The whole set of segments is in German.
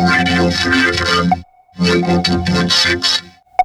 Radio Free FM 100.6.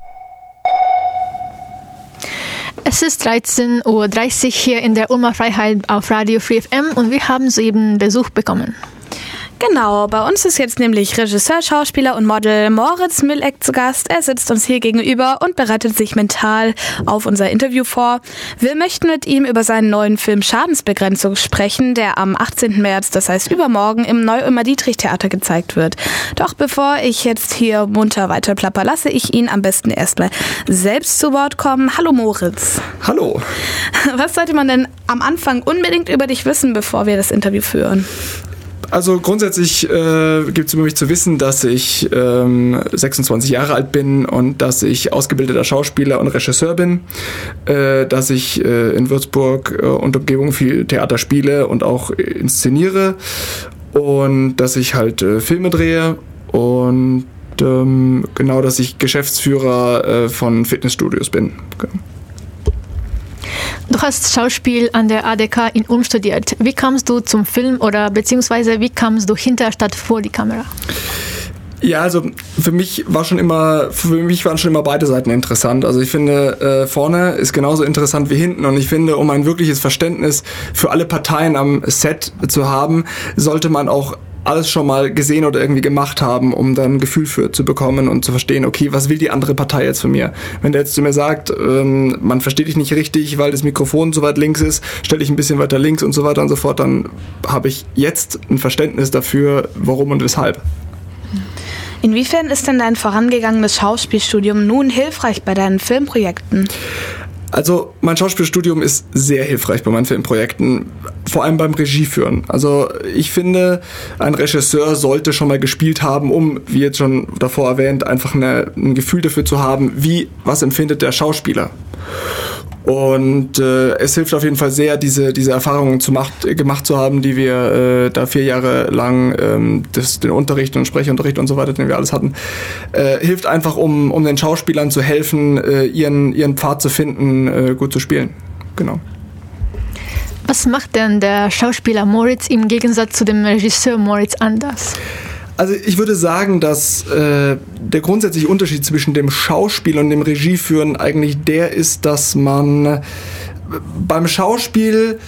Es ist 13.30 Uhr hier in der Ulmer Freiheit auf Radio Free FM und wir haben soeben Besuch bekommen. Genau, bei uns ist jetzt nämlich Regisseur, Schauspieler und Model Moritz Milleck zu Gast. Er sitzt uns hier gegenüber und bereitet sich mental auf unser Interview vor. Wir möchten mit ihm über seinen neuen Film Schadensbegrenzung sprechen, der am 18. März, das heißt übermorgen, im Neu-Ulmer Dietrich-Theater gezeigt wird. Doch bevor ich jetzt hier munter weiter plapper, lasse ich ihn am besten erstmal selbst zu Wort kommen. Hallo Moritz. Hallo. Was sollte man denn am Anfang unbedingt über dich wissen, bevor wir das Interview führen? Also grundsätzlich gibt es über mich zu wissen, dass ich 26 Jahre alt bin und dass ich ausgebildeter Schauspieler und Regisseur bin, dass ich in Würzburg und Umgebung viel Theater spiele und auch inszeniere und dass ich halt Filme drehe und genau, dass ich Geschäftsführer von Fitnessstudios bin. Okay. Du hast Schauspiel an der ADK in Ulm studiert. Wie kamst du zum Film oder beziehungsweise wie kamst du hinter statt vor die Kamera? Ja, also für mich waren schon immer beide Seiten interessant. Also ich finde, vorne ist genauso interessant wie hinten und ich finde, um ein wirkliches Verständnis für alle Parteien am Set zu haben, sollte man auch alles schon mal gesehen oder irgendwie gemacht haben, um dann ein Gefühl für zu bekommen und zu verstehen, okay, was will die andere Partei jetzt von mir? Wenn der jetzt zu mir sagt, man versteht dich nicht richtig, weil das Mikrofon so weit links ist, stelle ich ein bisschen weiter links und so weiter und so fort, dann habe ich jetzt ein Verständnis dafür, warum und weshalb. Inwiefern ist denn dein vorangegangenes Schauspielstudium nun hilfreich bei deinen Filmprojekten? Also mein Schauspielstudium ist sehr hilfreich bei meinen Filmprojekten, vor allem beim Regieführen. Also ich finde, ein Regisseur sollte schon mal gespielt haben, um, wie jetzt schon davor erwähnt, einfach ein Gefühl dafür zu haben, was empfindet der Schauspieler. Und es hilft auf jeden Fall sehr, diese Erfahrungen gemacht zu haben, die wir da 4 Jahre lang, den Unterricht und Sprechunterricht und so weiter, den wir alles hatten, hilft einfach, um den Schauspielern zu helfen, ihren Pfad zu finden, gut zu spielen. Genau. Was macht denn der Schauspieler Moritz im Gegensatz zu dem Regisseur Moritz anders? Also ich würde sagen, dass der grundsätzliche Unterschied zwischen dem Schauspiel und dem Regieführen eigentlich der ist, dass man beim Schauspiel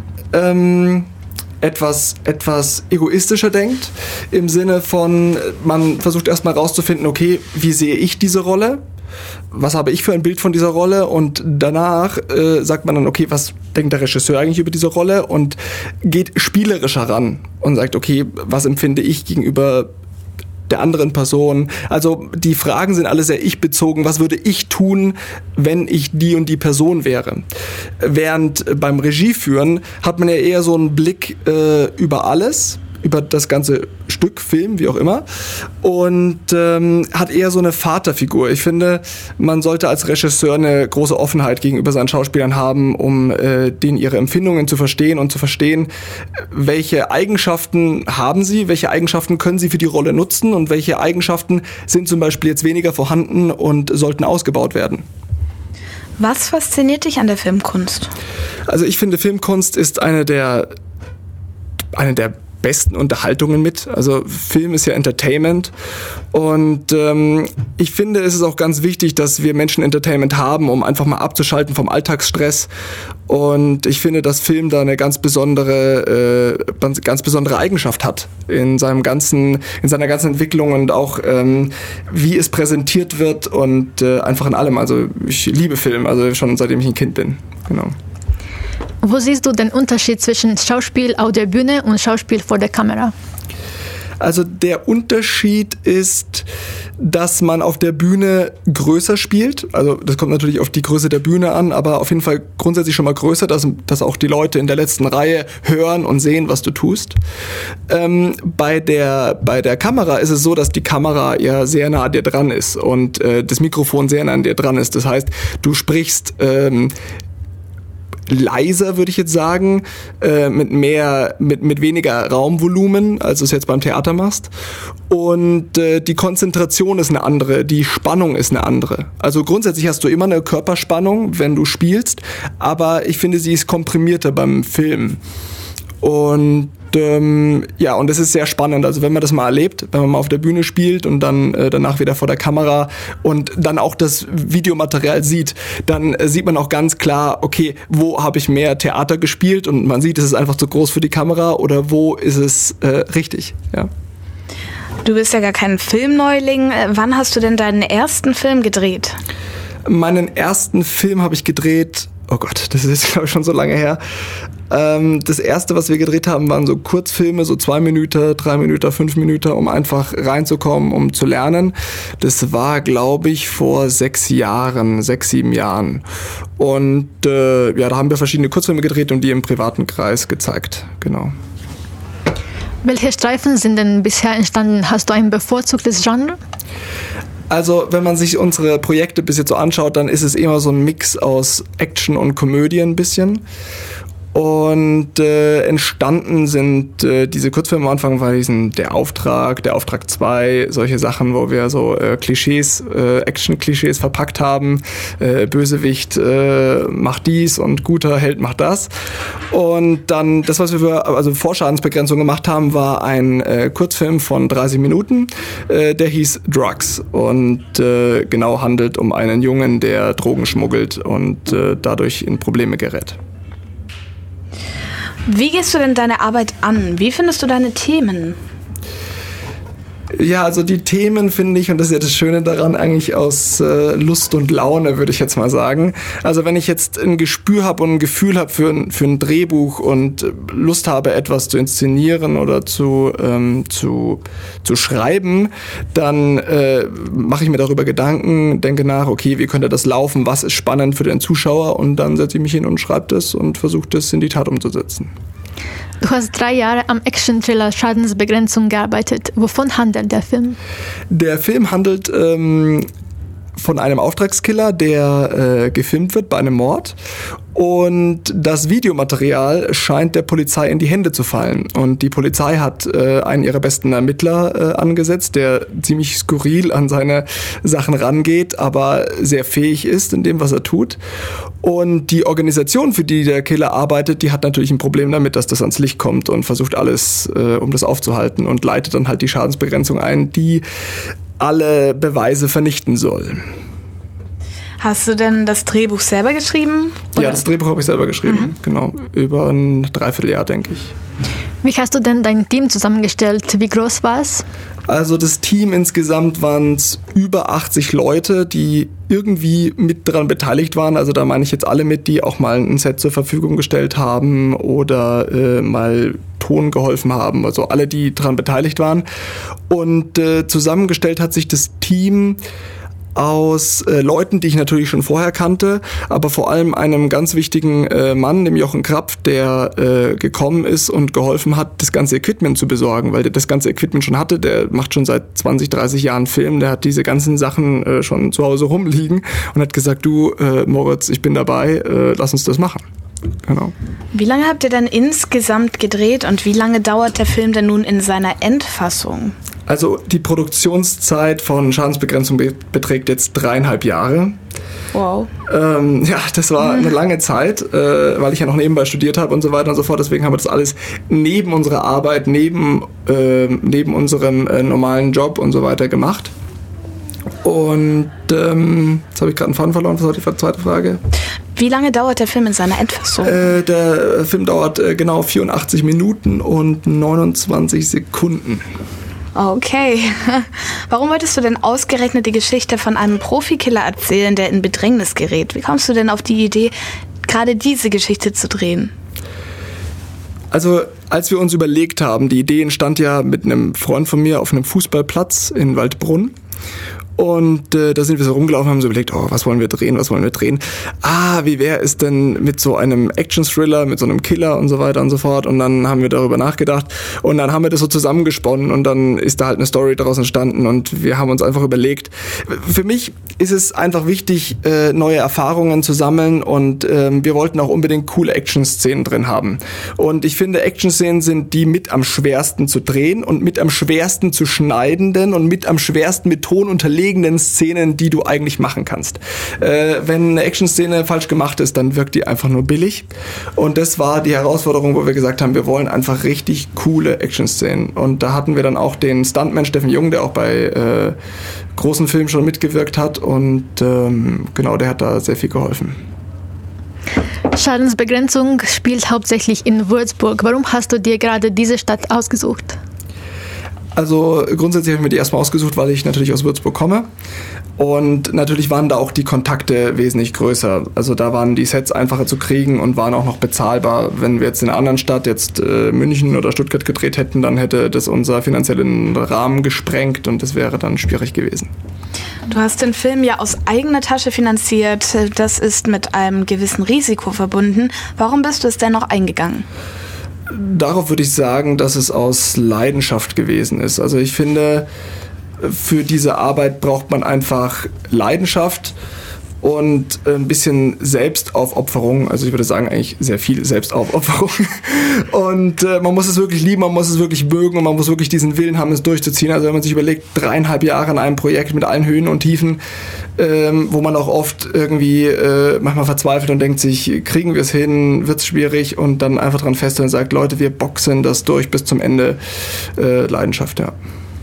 etwas egoistischer denkt, im Sinne von, man versucht erstmal rauszufinden, okay, wie sehe ich diese Rolle? Was habe ich für ein Bild von dieser Rolle? Und danach sagt man dann, okay, was denkt der Regisseur eigentlich über diese Rolle? Und geht spielerischer ran und sagt, okay, was empfinde ich gegenüber der anderen Person? Also die Fragen sind alle sehr ich-bezogen. Was würde ich tun, wenn ich die und die Person wäre? Während beim Regieführen hat man ja eher so einen Blick über alles, über das ganze Stück, Film, wie auch immer, und hat eher so eine Vaterfigur. Ich finde, man sollte als Regisseur eine große Offenheit gegenüber seinen Schauspielern haben, um denen ihre Empfindungen zu verstehen und zu verstehen, welche Eigenschaften haben sie, welche Eigenschaften können sie für die Rolle nutzen und welche Eigenschaften sind zum Beispiel jetzt weniger vorhanden und sollten ausgebaut werden. Was fasziniert dich an der Filmkunst? Also ich finde, Filmkunst ist eine der besten Unterhaltungen mit. Also Film ist ja Entertainment und ich finde, es ist auch ganz wichtig, dass wir Menschen Entertainment haben, um einfach mal abzuschalten vom Alltagsstress, und ich finde, dass Film da eine ganz besondere Eigenschaft hat in seiner ganzen Entwicklung und auch wie es präsentiert wird und einfach in allem. Also ich liebe Film, also schon seitdem ich ein Kind bin. Genau. Wo siehst du den Unterschied zwischen Schauspiel auf der Bühne und Schauspiel vor der Kamera? Also der Unterschied ist, dass man auf der Bühne größer spielt. Also das kommt natürlich auf die Größe der Bühne an, aber auf jeden Fall grundsätzlich schon mal größer, dass auch die Leute in der letzten Reihe hören und sehen, was du tust. Bei der Kamera ist es so, dass die Kamera ja sehr nah an dir dran ist und das Mikrofon sehr nah an dir dran ist. Das heißt, du sprichst leiser, würde ich jetzt sagen, mit weniger Raumvolumen, als du es jetzt beim Theater machst. Und die Konzentration ist eine andere, die Spannung ist eine andere. Also grundsätzlich hast du immer eine Körperspannung, wenn du spielst, aber ich finde, sie ist komprimierter beim Film. Und und es ist sehr spannend, also wenn man das mal erlebt, wenn man mal auf der Bühne spielt und dann danach wieder vor der Kamera und dann auch das Videomaterial sieht, dann sieht man auch ganz klar, okay, wo habe ich mehr Theater gespielt und man sieht, es ist einfach zu groß für die Kamera oder wo ist es richtig, ja. Du bist ja gar kein Filmneuling. Wann hast du denn deinen ersten Film gedreht? Meinen ersten Film habe ich gedreht, oh Gott, das ist jetzt, glaube ich, schon so lange her. Das erste, was wir gedreht haben, waren so Kurzfilme, so 2 Minuten, 3 Minuten, 5 Minuten, um einfach reinzukommen, um zu lernen. Das war, glaube ich, vor 6 Jahren, 6, 7 Jahren. Und da haben wir verschiedene Kurzfilme gedreht und die im privaten Kreis gezeigt, genau. Welche Streifen sind denn bisher entstanden? Hast du ein bevorzugtes Genre? Also, wenn man sich unsere Projekte bis jetzt so anschaut, dann ist es immer so ein Mix aus Action und Komödie ein bisschen. Und entstanden sind diese Kurzfilme am Anfang, war der Auftrag 2, solche Sachen, wo wir so Klischees, Action-Klischees verpackt haben. Bösewicht macht dies und guter Held macht das. Und dann das, was wir vor Schadensbegrenzung gemacht haben, war ein Kurzfilm von 30 Minuten, der hieß Drugs und genau handelt um einen Jungen, der Drogen schmuggelt und dadurch in Probleme gerät. Wie gehst du denn deine Arbeit an? Wie findest du deine Themen? Ja, also die Themen finde ich, und das ist ja das Schöne daran, eigentlich aus Lust und Laune, würde ich jetzt mal sagen. Also wenn ich jetzt ein Gespür habe und ein Gefühl habe für ein Drehbuch und Lust habe, etwas zu inszenieren oder zu schreiben, dann mache ich mir darüber Gedanken, denke nach, okay, wie könnte das laufen, was ist spannend für den Zuschauer, und dann setze ich mich hin und schreibe das und versuche das in die Tat umzusetzen. Du hast 3 Jahre am Action-Thriller Schadensbegrenzung gearbeitet. Wovon handelt der Film? Der Film handelt von einem Auftragskiller, der gefilmt wird bei einem Mord. Und das Videomaterial scheint der Polizei in die Hände zu fallen. Und die Polizei hat einen ihrer besten Ermittler angesetzt, der ziemlich skurril an seine Sachen rangeht, aber sehr fähig ist in dem, was er tut. Und die Organisation, für die der Killer arbeitet, die hat natürlich ein Problem damit, dass das ans Licht kommt und versucht alles, um das aufzuhalten, und leitet dann halt die Schadensbegrenzung ein, die alle Beweise vernichten soll. Hast du denn das Drehbuch selber geschrieben? Oder? Ja, das Drehbuch habe ich selber geschrieben, genau. Über ein Dreivierteljahr, denke ich. Wie hast du denn dein Team zusammengestellt? Wie groß war es? Also das Team insgesamt waren es über 80 Leute, die irgendwie mit daran beteiligt waren. Also da meine ich jetzt alle mit, die auch mal ein Set zur Verfügung gestellt haben oder mal Ton geholfen haben. Also alle, die daran beteiligt waren. Und zusammengestellt hat sich das Team aus Leuten, die ich natürlich schon vorher kannte, aber vor allem einem ganz wichtigen Mann, dem Jochen Krapf, der gekommen ist und geholfen hat, das ganze Equipment zu besorgen, weil der das ganze Equipment schon hatte. Der macht schon seit 20, 30 Jahren Film, der hat diese ganzen Sachen schon zu Hause rumliegen und hat gesagt, du Moritz, ich bin dabei, lass uns das machen. Genau. Wie lange habt ihr denn insgesamt gedreht und wie lange dauert der Film denn nun in seiner Endfassung? Also die Produktionszeit von Schadensbegrenzung beträgt jetzt 3,5 Jahre. Wow. Ja, das war eine lange Zeit, weil ich ja noch nebenbei studiert habe und so weiter und so fort. Deswegen haben wir das alles neben unserer Arbeit, neben unserem normalen Job und so weiter gemacht. Und jetzt habe ich gerade einen Faden verloren. Was war die zweite Frage? Wie lange dauert der Film in seiner Endfassung? Der Film dauert genau 84 Minuten und 29 Sekunden. Okay. Warum wolltest du denn ausgerechnet die Geschichte von einem Profikiller erzählen, der in Bedrängnis gerät? Wie kommst du denn auf die Idee, gerade diese Geschichte zu drehen? Also, als wir uns überlegt haben, die Idee entstand ja mit einem Freund von mir auf einem Fußballplatz in Waldbrunn. Und da sind wir so rumgelaufen und haben so überlegt, was wollen wir drehen? Wie wäre es denn mit so einem Action-Thriller, mit so einem Killer und so weiter und so fort? Und dann haben wir darüber nachgedacht und dann haben wir das so zusammengesponnen und dann ist da halt eine Story daraus entstanden und wir haben uns einfach überlegt, für mich ist es einfach wichtig, neue Erfahrungen zu sammeln und wir wollten auch unbedingt coole Action-Szenen drin haben. Und ich finde, Action-Szenen sind die mit am schwersten zu drehen und mit am schwersten zu schneidenden und mit am schwersten mit Ton unterlegen grundlegenden Szenen, die du eigentlich machen kannst. Wenn eine Action-Szene falsch gemacht ist, dann wirkt die einfach nur billig. Und das war die Herausforderung, wo wir gesagt haben, wir wollen einfach richtig coole Action-Szenen. Und da hatten wir dann auch den Stuntman Steffen Jung, der auch bei großen Filmen schon mitgewirkt hat. Und genau, der hat da sehr viel geholfen. Schadensbegrenzung spielt hauptsächlich in Würzburg. Warum hast du dir gerade diese Stadt ausgesucht? Also grundsätzlich habe ich mir die erstmal ausgesucht, weil ich natürlich aus Würzburg komme. Und natürlich waren da auch die Kontakte wesentlich größer. Also da waren die Sets einfacher zu kriegen und waren auch noch bezahlbar. Wenn wir jetzt in einer anderen Stadt, jetzt München oder Stuttgart gedreht hätten, dann hätte das unser finanziellen Rahmen gesprengt und das wäre dann schwierig gewesen. Du hast den Film ja aus eigener Tasche finanziert. Das ist mit einem gewissen Risiko verbunden. Warum bist du es dennoch eingegangen? Darauf würde ich sagen, dass es aus Leidenschaft gewesen ist. Also ich finde, für diese Arbeit braucht man einfach Leidenschaft und ein bisschen Selbstaufopferung. Also ich würde sagen, eigentlich sehr viel Selbstaufopferung. Und man muss es wirklich lieben, man muss es wirklich mögen und man muss wirklich diesen Willen haben, es durchzuziehen. Also wenn man sich überlegt, 3,5 Jahre an einem Projekt mit allen Höhen und Tiefen, wo man auch oft irgendwie manchmal verzweifelt und denkt sich, kriegen wir es hin, wird es schwierig und dann einfach dran festhalten und sagt, Leute, wir boxen das durch bis zum Ende. Leidenschaft, ja.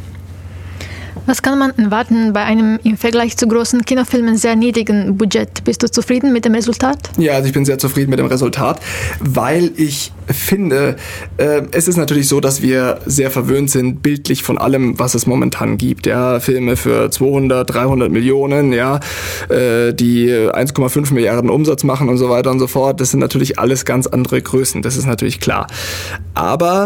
Was kann man erwarten bei einem im Vergleich zu großen Kinofilmen sehr niedrigen Budget? Bist du zufrieden mit dem Resultat? Ja, also ich bin sehr zufrieden mit dem Resultat, weil ich finde, es ist natürlich so, dass wir sehr verwöhnt sind, bildlich von allem, was es momentan gibt. Ja, Filme für 200, 300 Millionen, ja, die 1,5 Milliarden Umsatz machen und so weiter und so fort. Das sind natürlich alles ganz andere Größen, das ist natürlich klar. Aber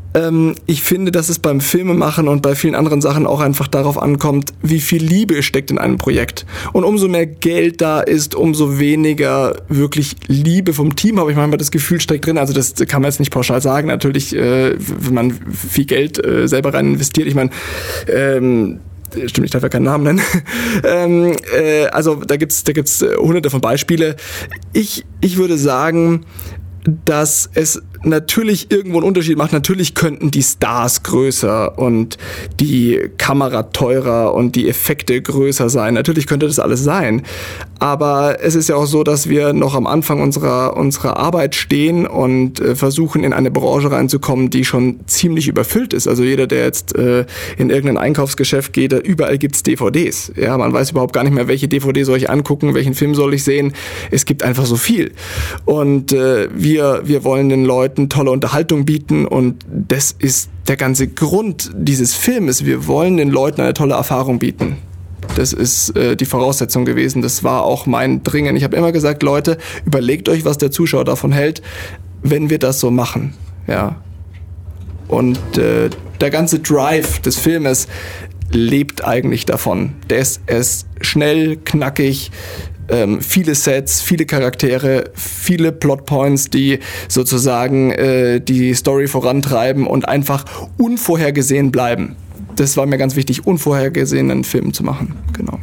ich finde, dass es beim Filmemachen und bei vielen anderen Sachen auch einfach darauf ankommt, wie viel Liebe steckt in einem Projekt. Und umso mehr Geld da ist, umso weniger wirklich Liebe vom Team, habe ich manchmal das Gefühl, steckt drin. Also das kann man jetzt nicht pauschal sagen. Natürlich, wenn man viel Geld selber rein investiert, ich meine, stimmt, ich darf ja keinen Namen nennen. Also da gibt's hunderte von Beispiele. Ich würde sagen, dass es natürlich irgendwo einen Unterschied macht. Natürlich könnten die Stars größer und die Kamera teurer und die Effekte größer sein. Natürlich könnte das alles sein. Aber es ist ja auch so, dass wir noch am Anfang unserer Arbeit stehen und versuchen, in eine Branche reinzukommen, die schon ziemlich überfüllt ist. Also jeder, der jetzt in irgendein Einkaufsgeschäft geht, überall gibt's DVDs. Ja, man weiß überhaupt gar nicht mehr, welche DVD soll ich angucken, welchen Film soll ich sehen. Es gibt einfach so viel. Und wir wollen den Leuten tolle Unterhaltung bieten und das ist der ganze Grund dieses Filmes. Wir wollen den Leuten eine tolle Erfahrung bieten. Das ist die Voraussetzung gewesen. Das war auch mein Dringen. Ich habe immer gesagt, Leute, überlegt euch, was der Zuschauer davon hält, wenn wir das so machen. Ja. Und der ganze Drive des Filmes lebt eigentlich davon. Der ist schnell, knackig, viele Sets, viele Charaktere, viele Plotpoints, die sozusagen die Story vorantreiben und einfach unvorhergesehen bleiben. Das war mir ganz wichtig, unvorhergesehenen Film zu machen. Genau.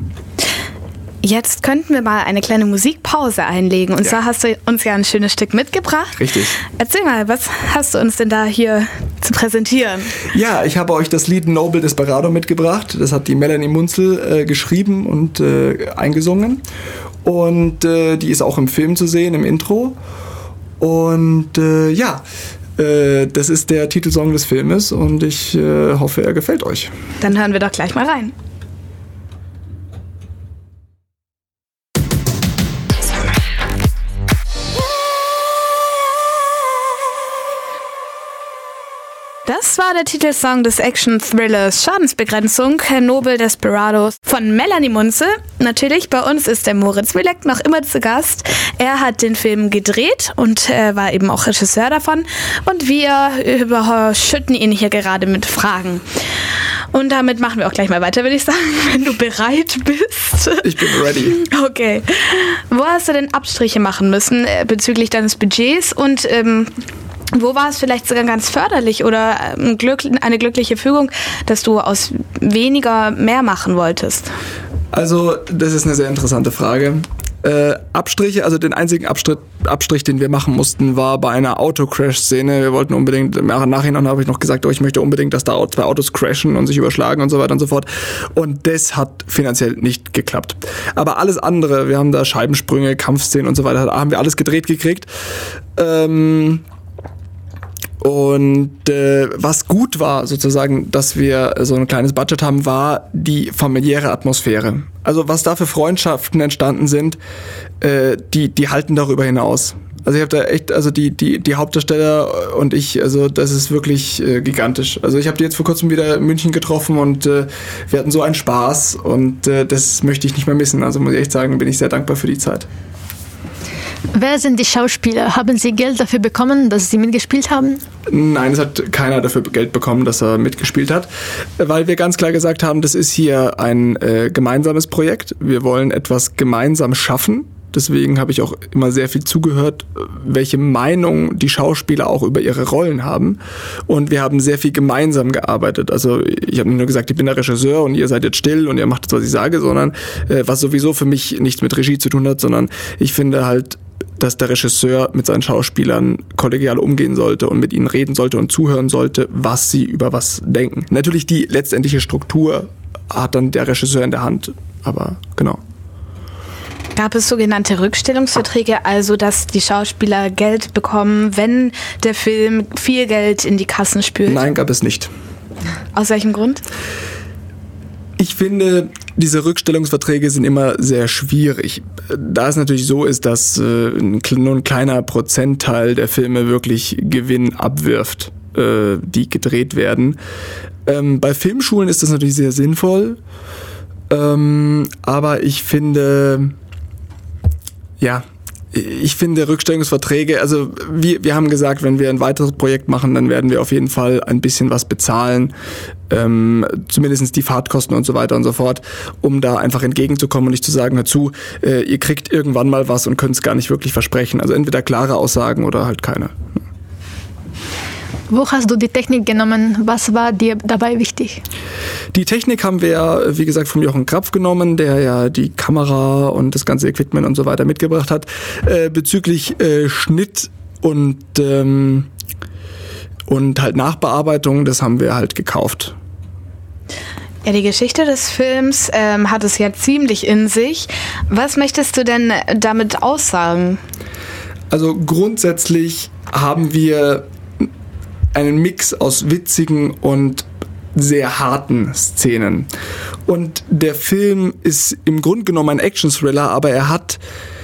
Jetzt könnten wir mal eine kleine Musikpause einlegen. Und zwar hast du uns ja ein schönes Stück mitgebracht. Richtig. Erzähl mal, was hast du uns denn da hier zu präsentieren? Ja, ich habe euch das Lied Noble Desperado mitgebracht. Das hat die Melanie Munzel geschrieben und eingesungen. Und die ist auch im Film zu sehen, im Intro. Und das ist der Titelsong des Filmes und ich hoffe, er gefällt euch. Dann hören wir doch gleich mal rein. Das war der Titelsong des Action-Thrillers Schadensbegrenzung, Noble Desperados von Melanie Munzel. Natürlich, bei uns ist der Moritz Mielek noch immer zu Gast. Er hat den Film gedreht und war eben auch Regisseur davon. Und wir überschütten ihn hier gerade mit Fragen. Und damit machen wir auch gleich mal weiter, würde ich sagen, wenn du bereit bist. Ich bin ready. Okay. Wo hast du denn Abstriche machen müssen bezüglich deines Budgets und wo war es vielleicht sogar ganz förderlich oder eine glückliche Fügung, dass du aus weniger mehr machen wolltest? Also, das ist eine sehr interessante Frage. Abstriche, also den einzigen Abstrich, den wir machen mussten, war bei einer Autocrash-Szene. Wir wollten unbedingt, im Nachhinein habe ich noch gesagt, ich möchte unbedingt, dass da 2 Autos crashen und sich überschlagen und so weiter und so fort. Und das hat finanziell nicht geklappt. Aber alles andere, wir haben da Scheibensprünge, Kampfszenen und so weiter, haben wir alles gedreht gekriegt. Was gut war, sozusagen, dass wir so ein kleines Budget haben, war die familiäre Atmosphäre. Also was da für Freundschaften entstanden sind, die halten darüber hinaus. Also ich habe da echt, also die Hauptdarsteller und ich, also das ist wirklich gigantisch. Also ich habe die jetzt vor kurzem wieder in München getroffen und wir hatten so einen Spaß und das möchte ich nicht mehr missen. Also muss ich echt sagen, bin ich sehr dankbar für die Zeit. Wer sind die Schauspieler? Haben sie Geld dafür bekommen, dass sie mitgespielt haben? Nein, es hat keiner dafür Geld bekommen, dass er mitgespielt hat, weil wir ganz klar gesagt haben, das ist hier ein gemeinsames Projekt. Wir wollen etwas gemeinsam schaffen. Deswegen habe ich auch immer sehr viel zugehört, welche Meinung die Schauspieler auch über ihre Rollen haben. Und wir haben sehr viel gemeinsam gearbeitet. Also ich habe nicht nur gesagt, ich bin der Regisseur und ihr seid jetzt still und ihr macht das, was ich sage, sondern was sowieso für mich nichts mit Regie zu tun hat, sondern ich finde halt, dass der Regisseur mit seinen Schauspielern kollegial umgehen sollte und mit ihnen reden sollte und zuhören sollte, was sie über was denken. Natürlich die letztendliche Struktur hat dann der Regisseur in der Hand, aber genau. Gab es sogenannte Rückstellungsverträge, also dass die Schauspieler Geld bekommen, wenn der Film viel Geld in die Kassen spült? Nein, gab es nicht. Aus welchem Grund? Ich finde, diese Rückstellungsverträge sind immer sehr schwierig. Da es natürlich so ist, dass nur ein kleiner Prozentteil der Filme wirklich Gewinn abwirft, die gedreht werden. Bei Filmschulen ist das natürlich sehr sinnvoll, aber ich finde Rückstellungsverträge, also wir haben gesagt, wenn wir ein weiteres Projekt machen, dann werden wir auf jeden Fall ein bisschen was bezahlen, zumindest die Fahrtkosten und so weiter und so fort, um da einfach entgegenzukommen und nicht zu sagen, hör zu, ihr kriegt irgendwann mal was und könnt es gar nicht wirklich versprechen. Also entweder klare Aussagen oder halt keine. Wo hast du die Technik genommen? Was war dir dabei wichtig? Die Technik haben wir, wie gesagt, von Jochen Krapf genommen, der ja die Kamera und das ganze Equipment und so weiter mitgebracht hat. Bezüglich Schnitt und halt Nachbearbeitung, das haben wir halt gekauft. Ja, die Geschichte des Films hat es ja ziemlich in sich. Was möchtest du denn damit aussagen? Also grundsätzlich haben wir einen Mix aus witzigen und sehr harten Szenen. Und der Film ist im Grunde genommen ein Action-Thriller, aber er hat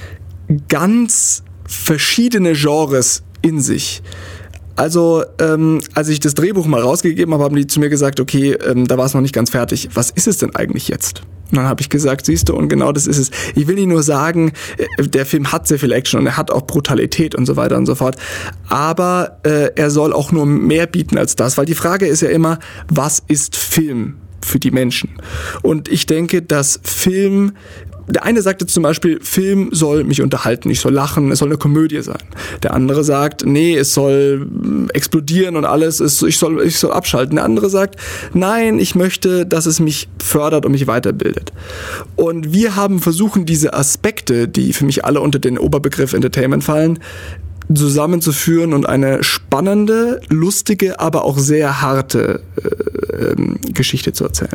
ganz verschiedene Genres in sich. Also, als ich das Drehbuch mal rausgegeben habe, haben die zu mir gesagt, okay, da war es noch nicht ganz fertig. Was ist es denn eigentlich jetzt? Und dann habe ich gesagt, siehst du, und genau das ist es. Ich will nicht nur sagen, der Film hat sehr viel Action und er hat auch Brutalität und so weiter und so fort. Aber er soll auch nur mehr bieten als das, weil die Frage ist ja immer, was ist Film für die Menschen? Und ich denke, dass Film... Der eine sagt jetzt zum Beispiel, Film soll mich unterhalten, ich soll lachen, es soll eine Komödie sein. Der andere sagt, nee, es soll explodieren und alles, ich soll abschalten. Der andere sagt, nein, ich möchte, dass es mich fördert und mich weiterbildet. Und wir haben versucht, diese Aspekte, die für mich alle unter den Oberbegriff Entertainment fallen, zusammenzuführen und eine spannende, lustige, aber auch sehr harte Geschichte zu erzählen.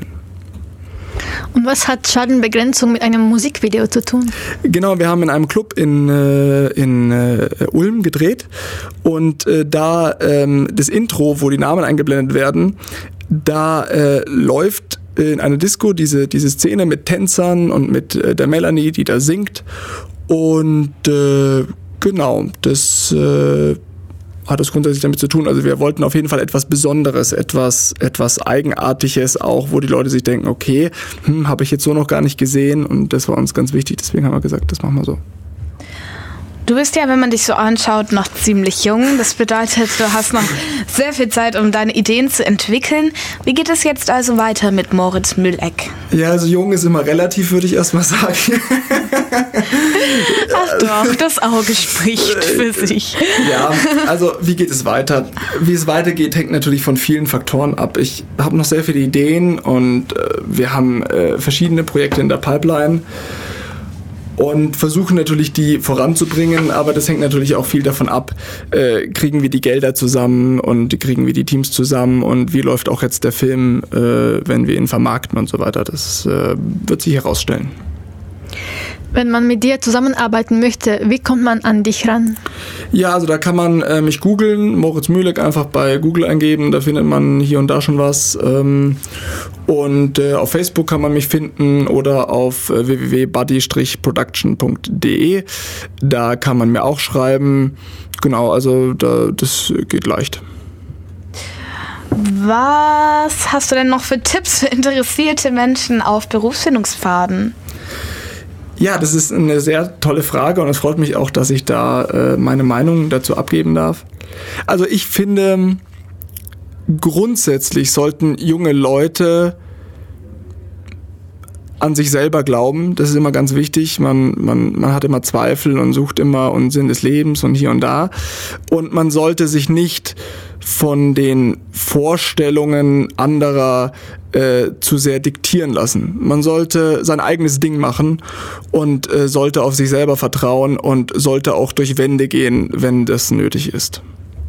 Und was hat Schadenbegrenzung mit einem Musikvideo zu tun? Genau, wir haben in einem Club in Ulm gedreht und da das Intro, wo die Namen eingeblendet werden, da läuft in einer Disco diese Szene mit Tänzern und mit der Melanie, die da singt und genau, das hat es grundsätzlich damit zu tun. Also wir wollten auf jeden Fall etwas Besonderes, etwas Eigenartiges auch, wo die Leute sich denken, okay, habe ich jetzt so noch gar nicht gesehen und das war uns ganz wichtig, deswegen haben wir gesagt, das machen wir so. Du bist ja, wenn man dich so anschaut, noch ziemlich jung. Das bedeutet, du hast noch sehr viel Zeit, um deine Ideen zu entwickeln. Wie geht es jetzt also weiter mit Moritz Mülleck? Ja, also jung ist immer relativ, würde ich erstmal sagen. Ach doch, das Auge spricht für sich. Ja, also wie geht es weiter? Wie es weitergeht, hängt natürlich von vielen Faktoren ab. Ich habe noch sehr viele Ideen und wir haben verschiedene Projekte in der Pipeline. und versuchen natürlich, die voranzubringen, aber das hängt natürlich auch viel davon ab, kriegen wir die Gelder zusammen und kriegen wir die Teams zusammen und wie läuft auch jetzt der Film, wenn wir ihn vermarkten und so weiter. Das wird sich herausstellen. Wenn man mit dir zusammenarbeiten möchte, wie kommt man an dich ran? Ja, also da kann man mich googeln, Moritz Mühleck einfach bei Google eingeben, da findet man hier und da schon was. Und auf Facebook kann man mich finden oder auf www.buddy-production.de. Da kann man mir auch schreiben. Genau, also das geht leicht. Was hast du denn noch für Tipps für interessierte Menschen auf Berufsfindungspfaden? Ja, das ist eine sehr tolle Frage und es freut mich auch, dass ich da meine Meinung dazu abgeben darf. Also ich finde, grundsätzlich sollten junge Leute an sich selber glauben. Das ist immer ganz wichtig. Man hat immer Zweifel und sucht immer einen Sinn des Lebens und hier und da. Und man sollte sich nicht von den Vorstellungen anderer zu sehr diktieren lassen. Man sollte sein eigenes Ding machen und sollte auf sich selber vertrauen und sollte auch durch Wände gehen, wenn das nötig ist.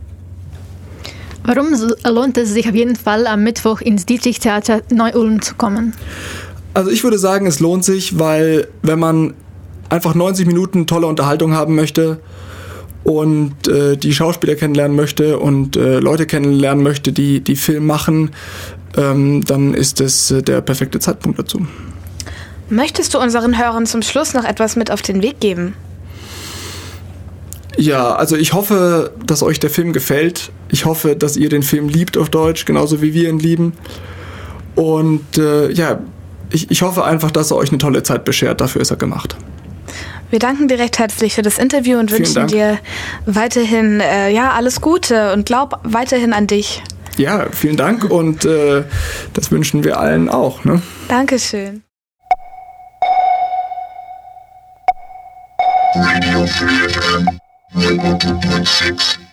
Warum lohnt es sich auf jeden Fall, am Mittwoch ins Dietrich-Theater Neu-Ulm zu kommen? Also ich würde sagen, es lohnt sich, weil wenn man einfach 90 Minuten tolle Unterhaltung haben möchte und die Schauspieler kennenlernen möchte und Leute kennenlernen möchte, die Film machen, dann ist es der perfekte Zeitpunkt dazu. Möchtest du unseren Hörern zum Schluss noch etwas mit auf den Weg geben? Ja, also ich hoffe, dass euch der Film gefällt. Ich hoffe, dass ihr den Film liebt auf Deutsch, genauso wie wir ihn lieben. Und ich hoffe einfach, dass er euch eine tolle Zeit beschert. Dafür ist er gemacht. Wir danken dir recht herzlich für das Interview und wünschen dir weiterhin alles Gute und glaub weiterhin an dich. Ja, vielen Dank und das wünschen wir allen auch. Ne? Dankeschön. Radio Free FM 102.6